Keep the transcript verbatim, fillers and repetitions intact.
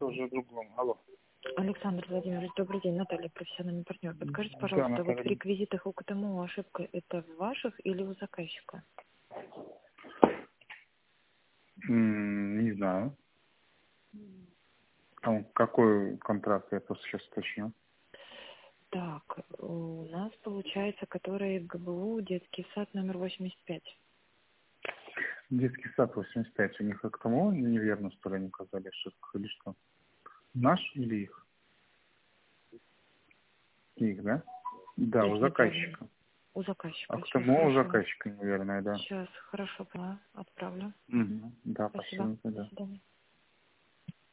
уже другому. Алло. Александр Владимирович, добрый день. Наталья, профессиональный партнер. Подскажите, Да, пожалуйста, вот в Наталья. реквизитах УКТМУ ошибка это в ваших или у заказчика? М, Не знаю. Там какой контракт, я просто сейчас уточню. Так, у нас получается, который ГБУ, детский сад номер восемьдесят пять. Детский сад восемьдесят пять. У них к тому неверно, что ли, они указали ошибку или что? Наш или их? Их, да? Да, у Их неправильно. заказчика. У А заказчика. к Сейчас, тому у хорошо. заказчика, наверное, да. Сейчас, хорошо, поняла. Отправлю. Мгм. Да, Спасибо. спасибо, До да. свидания.